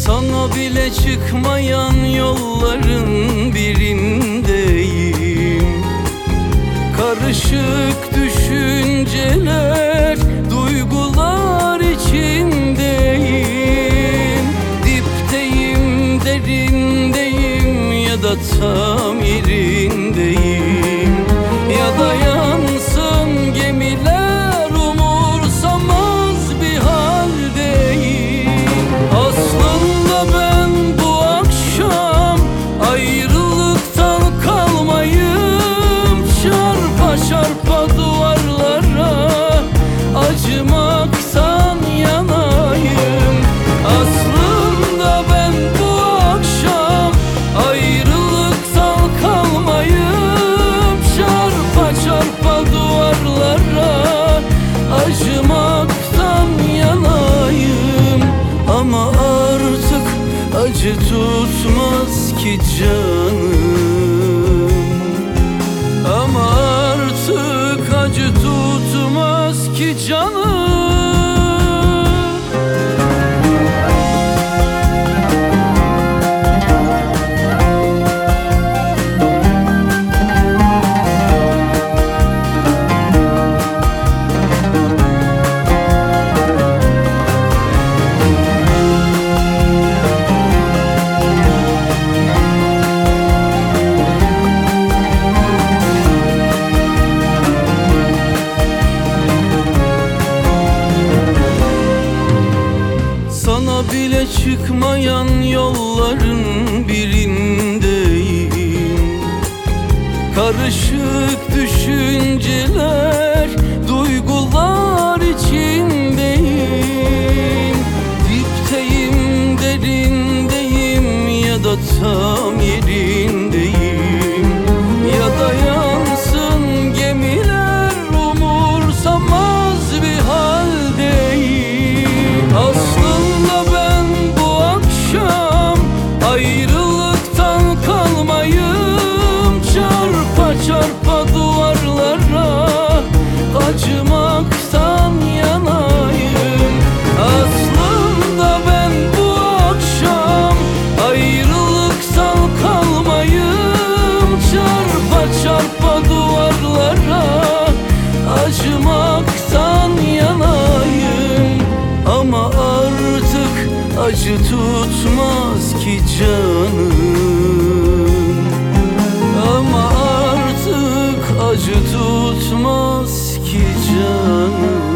Sana bile çıkmayan yolların birindeyim. Karışık düşünceler, duygular içindeyim. Dipteyim, derindeyim ya da tam yerindeyim. Ya da yansın gemiler, umursamaz bir haldeyim. Aslında ben bu akşam ayrılıktan kalmayım. Çarpa çarpa duvarlara acımaktan yanayım. Aslında ben bu akşam ayrılıktan kalmayım. Çarpa çarpa duvarlara acımaktan yanayım. Ama artık acı tutmaz ki canım. Ama artık acı tutmaz ki canım. Sana bile çıkmayan yolların birindeyim. Karışık düşünceler, duygular içindeyim. Dipteyim, derindeyim ya da tam yerindeyim. Ya da yansın gemiler, umursamaz bir haldeyim. Aslında ben bu akşam ayrılıktan kalmayım. Çarpa çarpa duvarlara acımaktan yanayım. Aslında ben bu akşam ayrılıktan kalmayım. Çarpa çarpa duvarlara acımaktan yanayım. Ama artık acı tutmaz ki canım. Ama artık acı tutmaz ki canım.